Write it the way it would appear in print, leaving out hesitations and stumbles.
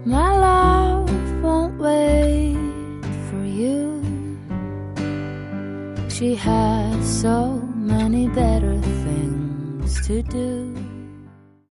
My love won't wait for you. She has so many better things to do.